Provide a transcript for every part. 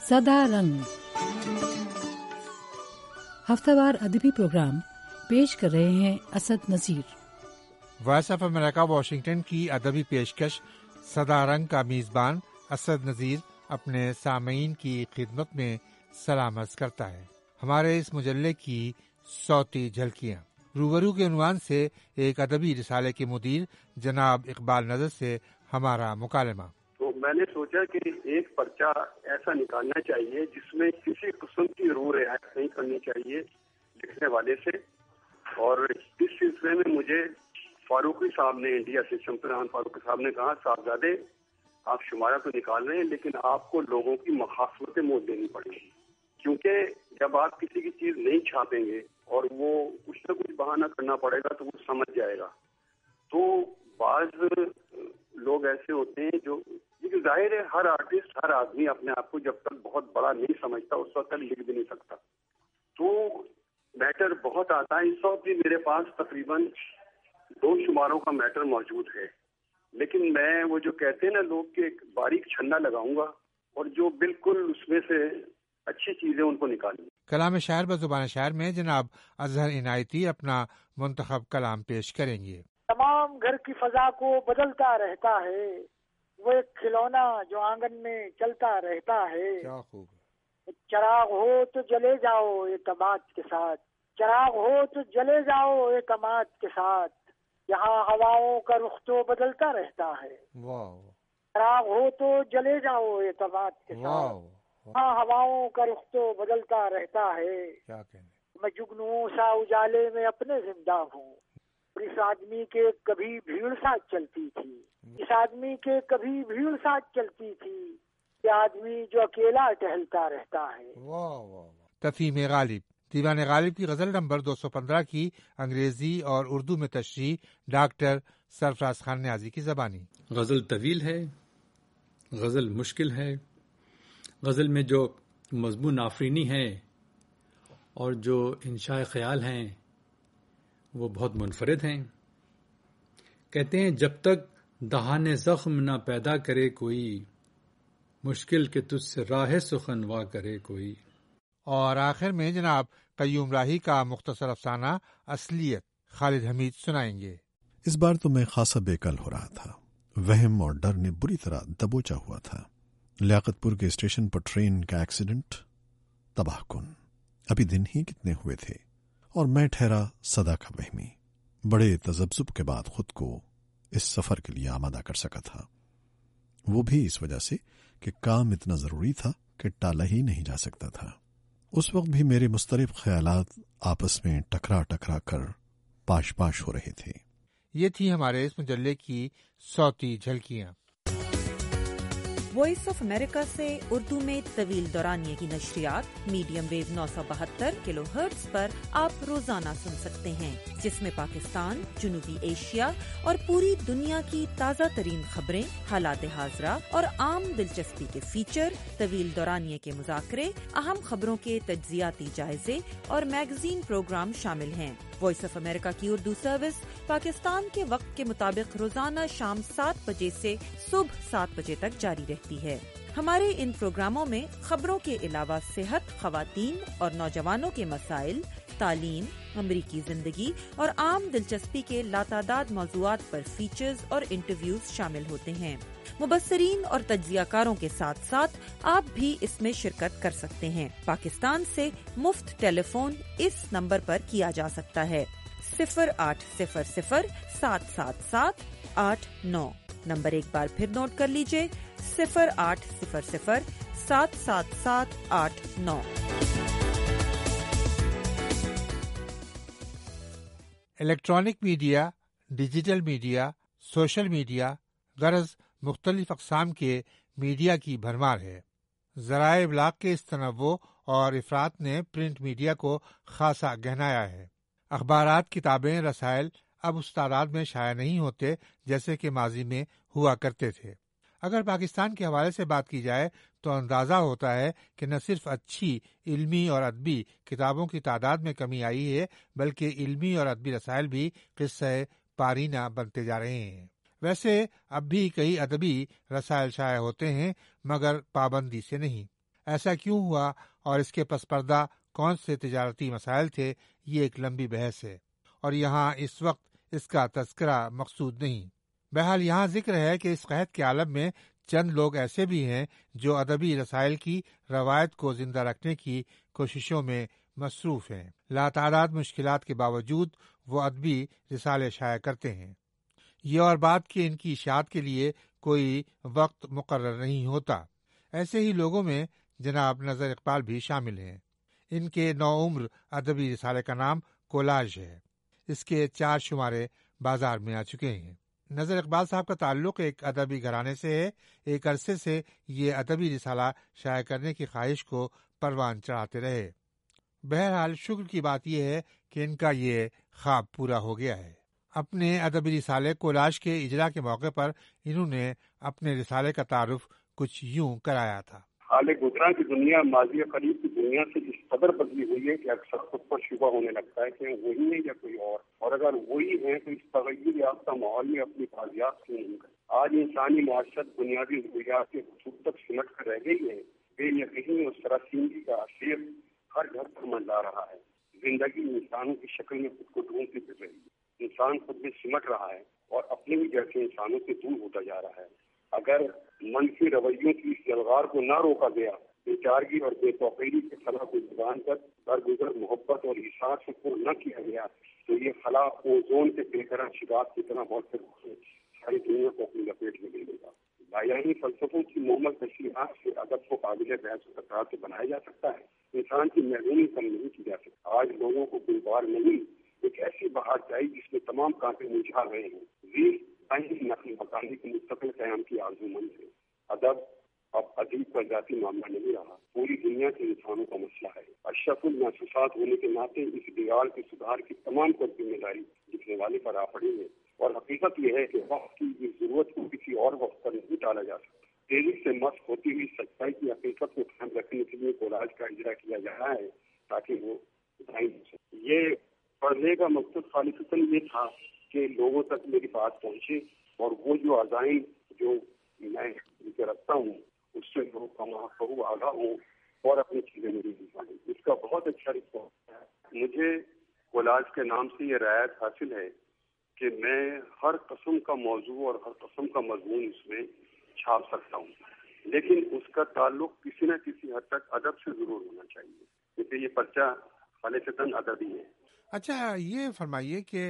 सदा रंग हफ्तावार अदबी प्रोग्राम पेश कर रहे हैं Asad Nazir. Voice of America Washington की अदबी पेशकश सदा रंग का मेज़बान असद नज़ीर अपने सामीन की खिदमत में सलाम अर्ज़ करता है। हमारे इस मुजल्ले की सौती झलकियाँ रूबरू के उन्वान से एक अदबी रिसाले के मुदीर जनाब इकबाल नज़र से हमारा मुकालमा। तो मैंने सोचा कि एक पर्चा ऐसा निकालना चाहिए जिसमें किसी किस्म की रूह रियायत नहीं करनी चाहिए लिखने वाले से, और इस सिलसिले में मुझे फारूकी साहब ने, इंडिया से शमसुद्दीन फारूकी साहब ने कहा, साहबजादे आप शुमारा तो निकाल रहे हैं लेकिन आपको लोगों की मखासमतें मोल देनी पड़ेगी, क्योंकि जब आप किसी की चीज़ नहीं छापेंगे और वो कुछ न कुछ बहाना करना पड़ेगा तो वो समझ जाएगा। तो बाज़ लोग ऐसे होते हैं जो, जाहिर है हर आर्टिस्ट, हर आदमी अपने आप को जब तक बहुत बड़ा नहीं समझता उस वक्त तक लिख भी नहीं सकता। तो मैटर बहुत आता है। इस वक्त भी मेरे पास तकरीबन 2 शुमारों का मैटर मौजूद है, लेकिन मैं वो जो कहते हैं ना लोग के बारीक छन्ना लगाऊंगा और जो बिल्कुल उसमें से अच्छी चीजें उनको निकालूंगी। कलाम शायर बज़ुबान शायर में जनाब अजहर इनायती अपना मुंतखब कलाम पेश करेंगे। तमाम घर की फजा को बदलता रहता है, वो एक खिलौना जो आंगन में चलता रहता है। क्या खूब। चराग हो तो जले जाओ एतमाद के साथ, चराग हो तो जले जाओ एतमाद के साथ, यहाँ हवाओं का रुख तो बदलता रहता है। चराग हो तो जले जाओ एतमाद के साथ, यहाँ हवाओं का रुख तो बदलता रहता है। क्या कहने। मैं जुगनुओं सा उजाले में अपने जिंदा हूँ, इस आदमी के कभी भीड़ साथ चलती थी, इस आदमी के कभी भीड़ साथ चलती थी, ये आदमी जो अकेला टहलता रहता है। तफहीम गालिब। दीवान गालिब की गजल नंबर 215 की अंग्रेजी और उर्दू में तशरीह डॉक्टर सरफराज खान न्याजी की ज़बानी। गजल तवील है, गजल मुश्किल है, गजल में जो मजमून आफरीनी है और जो इंशाए ख्याल हैं वो बहुत मुनफरिद हैं। कहते हैं जब तक दहाने ज़ख्म न पैदा करे कोई, मुश्किल के तुझसे राह सुखन वा करे कोई। और आखिर में जनाब कय्यूम राही का मुख्तसर अफसाना असलियत खालिद हमीद सुनाएंगे। इस बार तो मैं खासा बेकल हो रहा था। वहम और डर ने बुरी तरह दबोचा हुआ था। लियाकतपुर के स्टेशन पर ट्रेन का एक्सीडेंट तबाहकुन। अभी दिन ही कितने हुए थे और मैं ठहरा सदा का वहमी। बड़े तजब्जुब के बाद खुद को इस सफर के लिए आमादा कर सका था, वो भी इस वजह से कि काम इतना जरूरी था कि टाला ही नहीं जा सकता था। उस वक्त भी मेरे मुस्तरिब ख्यालात आपस में टकरा टकरा कर पाश पाश हो रहे थे। ये थी हमारे इस मुजल्ले की सौती झलकियाँ। वॉइस ऑफ अमेरिका से उर्दू में तवील दौरानिये की नशरियात मीडियम वेव 972 किलोहर्ट्ज पर आप रोजाना सुन सकते हैं, जिसमें पाकिस्तान, जुनूबी एशिया और पूरी दुनिया की ताज़ा तरीन खबरें, हालात हाज़रा और आम दिलचस्पी के फीचर, तवील दौरानिये के मुज़ाकरे, अहम खबरों के तज्ज़ियाती जायजे और मैगजीन प्रोग्राम शामिल हैं। वॉइस ऑफ अमेरिका की उर्दू सर्विस पाकिस्तान के वक्त के मुताबिक रोजाना शाम 7 बजे से सुबह 7 बजे तक जारी रहती है। हमारे इन प्रोग्रामों में खबरों के अलावा सेहत, खवातीन और नौजवानों के मसाइल, तालीम, अमरीकी जिंदगी और आम दिलचस्पी के लातादाद मौज़ूआत पर फीचर्स और इंटरव्यूज शामिल होते हैं। मुबस्सरीन और तज्ज़ियाकारों के साथ साथ आप भी इसमें शिरकत कर सकते हैं। पाकिस्तान से मुफ्त टेलीफोन इस नंबर पर किया जा सकता है 0800 777 89। नंबर एक बार फिर नोट कर लीजिए 0800 777 89। Electronic media, digital media, social media, गरज मुख्तलिफ अक़साम के मीडिया की भरमार है। ज़राए इब्लाग के इस तनव्वुर और इफ़रात ने प्रिंट मीडिया को खासा गहनाया है। अखबारात, किताबें, रसायल अब उस तादाद में शाया नहीं होते जैसे कि माजी में हुआ करते थे। अगर पाकिस्तान के हवाले से बात की जाए तो अंदाज़ा होता है कि न सिर्फ अच्छी इल्मी और अदबी किताबों की तादाद में कमी आई है, बल्कि इल्मी और अदबी रसायल भी किस्सा पारीना बनते जा रहे हैं। वैसे अब भी कई अदबी रसायल शाया होते हैं, मगर पाबंदी से नहीं। ایسا کیوں ہوا اور اس کے پس پردہ کون سے تجارتی مسائل تھے، یہ ایک لمبی بحث ہے اور یہاں اس وقت اس کا تذکرہ مقصود نہیں۔ بہرحال یہاں ذکر ہے کہ اس قحط کے عالم میں چند لوگ ایسے بھی ہیں جو ادبی رسائل کی روایت کو زندہ رکھنے کی کوششوں میں مصروف ہیں۔ لاتعداد مشکلات کے باوجود وہ ادبی رسالے شائع کرتے ہیں۔ یہ اور بات کہ ان کی اشاعت کے لیے کوئی وقت مقرر نہیں ہوتا۔ ایسے ہی لوگوں میں جناب نظر اقبال بھی شامل ہیں۔ ان کے نوعمر ادبی رسالے کا نام کولاج ہے۔ اس کے 4 شمارے بازار میں آ چکے ہیں۔ نظر اقبال صاحب کا تعلق ایک ادبی گھرانے سے ہے۔ ایک عرصے سے یہ ادبی رسالہ شائع کرنے کی خواہش کو پروان چڑھاتے رہے۔ بہرحال شکر کی بات یہ ہے کہ ان کا یہ خواب پورا ہو گیا ہے۔ اپنے ادبی رسالے کولاج کے اجرا کے موقع پر انہوں نے اپنے رسالے کا تعارف کچھ یوں کرایا تھا۔ حال گزرا کی دنیا ماضی قریب کی دنیا سے اس قدر بدلی ہوئی ہے کہ اکثر خود پر شبہ ہونے لگتا ہے کہ وہی ہے یا کوئی اور اگر وہی ہے تو اس تغیر یافتہ ماحول میں اپنی بازیافت کیوں نہیں کرتی۔ آج انسانی معاشرت بنیادی ضروریات کے حصول تک سمٹ کر رہ گئی ہے۔ بے یقینی اور سراسیمگی کا اثر ہر گھر پر منڈلا رہا ہے۔ زندگی انسانوں کی شکل میں خود کو ڈھونڈتی پھر رہی ہے۔ انسان خود میں سمٹ رہا ہے اور اپنے ہی جیسے انسانوں سے دور ہوتا جا رہا ہے۔ اگر منفی رویوں کی اس جلغار کو نہ روکا گیا، بے چارگی اور بے توقیری کے خلا کو زبان کر درگزر محبت اور احساس سے پر نہ کیا گیا تو یہ خلا اوزون کے بے قرار شگاف کی طرح بہت سے ساری دنیا کو اپنی لپیٹ میں لے لے گا۔ بیانی فلسفوں کی مکمل تشریحات سے ادب کو قابل بحث و تکرار سے بنایا جا سکتا ہے۔ انسان کی محرومی کم نہیں کی جا سکتی۔ آج لوگوں کو کوئی بار نہیں، ایک ایسی بہار چاہیے جس میں تمام کانٹے مرجھا گئے ہیں۔ نقل مکانی کے مستقل قیام کی آرزو مند ہے۔ ادب اب ادیب کا ذاتی معاملہ نہیں رہا، پوری دنیا کے انسانوں کا مسئلہ ہے۔ اشرف المحسوسات ہونے کے ناطے اس دیوار کے سدھار کی تمام پر ذمہ داری لکھنے والے پر آ پڑی ہے، اور حقیقت یہ ہے کہ وقت کی اس ضرورت کو کسی اور وقت پر نہیں ٹالا جا سکتا۔ تیزی سے مست ہوتی ہوئی سچائی کی حقیقت کو قائم رکھنے کے لیے کولاج کا اجرا کیا جا رہا ہے تاکہ وہ ظاہر ہو سکے۔ یہ پڑھنے کا مقصد خالصتاً یہ تھا کہ لوگوں تک میری بات پہنچے اور وہ جو عزائم جو میں رکھتا ہوں اس سے لوگ کماخو آگاہ ہوں اور اپنی چیزیں میری دکھائیں۔ اس کا بہت اچھا رسپانس ہے۔ مجھے کولاج کے نام سے یہ رعایت حاصل ہے کہ میں ہر قسم کا موضوع اور ہر قسم کا مضمون اس میں چھاپ سکتا ہوں، لیکن اس کا تعلق کسی نہ کسی حد تک ادب سے ضرور ہونا چاہیے، کیونکہ یہ پرچہ خالصتاً ادبی ہے۔ اچھا، یہ فرمائیے کہ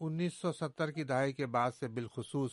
1970 کی دہائی کے بعد سے بالخصوص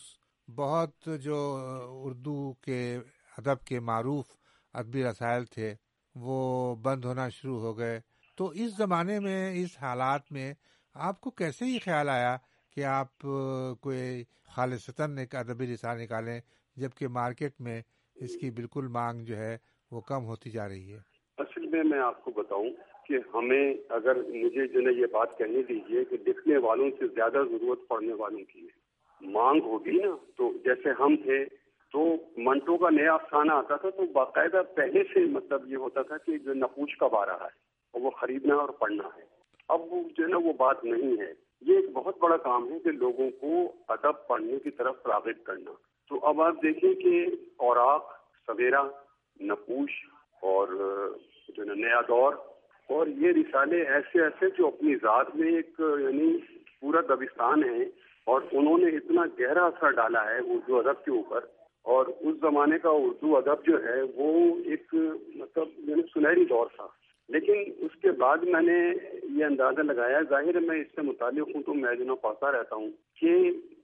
بہت جو اردو کے ادب کے معروف ادبی رسائل تھے وہ بند ہونا شروع ہو گئے، تو اس زمانے میں، اس حالات میں آپ کو کیسے یہ خیال آیا کہ آپ کوئی خالصتاً ایک ادبی رسالہ نکالیں جبکہ مارکیٹ میں اس کی بالکل مانگ جو ہے وہ کم ہوتی جا رہی ہے؟ اصل میں آپ کو بتاؤں کہ ہمیں، اگر مجھے جو ہے یہ بات کہنے دیجیے کہ لکھنے والوں سے زیادہ ضرورت پڑھنے والوں کی ہے۔ مانگ ہوگی نا، تو جیسے ہم تھے تو منٹو کا نیا افسانہ آتا تھا تو باقاعدہ پہلے سے مطلب یہ ہوتا تھا کہ جو نپوچ کب آ رہا ہے اور وہ خریدنا اور پڑھنا ہے۔ اب وہ جو ہے نا وہ بات نہیں ہے۔ یہ ایک بہت بڑا کام ہے کہ لوگوں کو ادب پڑھنے کی طرف راغب کرنا۔ تو اب آپ دیکھیں کہ اوراق، سویرا، نپوش اور جو ہے نیا دور اور یہ رسالے ایسے جو اپنی ذات میں ایک یعنی پورا دبستان ہے، اور انہوں نے اتنا گہرا اثر ڈالا ہے اردو ادب کے اوپر، اور اس زمانے کا اردو ادب جو ہے وہ ایک مطلب یعنی سنہری دور تھا۔ لیکن اس کے بعد میں نے یہ اندازہ لگایا، ظاہر ہے میں اس سے متعلق ہوں تو میں جو پڑھتا رہتا ہوں کہ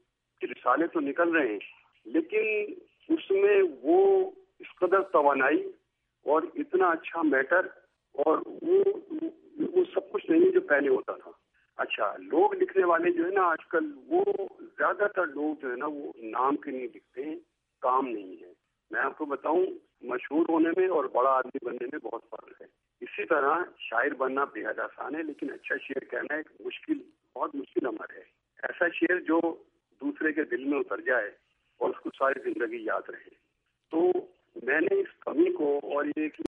رسالے تو نکل رہے ہیں لیکن اس میں وہ اس قدر توانائی اور اتنا اچھا میٹر اور وہ سب کچھ نہیں جو پہلے ہوتا تھا۔ اچھا، لوگ لکھنے والے جو ہے نا آج کل وہ زیادہ تر لوگ جو ہے نا وہ نام کے نہیں لکھتے ہیں، کام نہیں ہے۔ میں آپ کو بتاؤں، مشہور ہونے میں اور بڑا آدمی بننے میں بہت فرق ہے۔ اسی طرح شاعر بننا بے حد آسان ہے، لیکن اچھا شعر کہنا ایک بہت مشکل عمل ہے۔ ایسا شعر جو دوسرے کے دل میں اتر جائے اور اس کو ساری زندگی یاد رہے۔ تو میں نے اس کمی کو اور یہ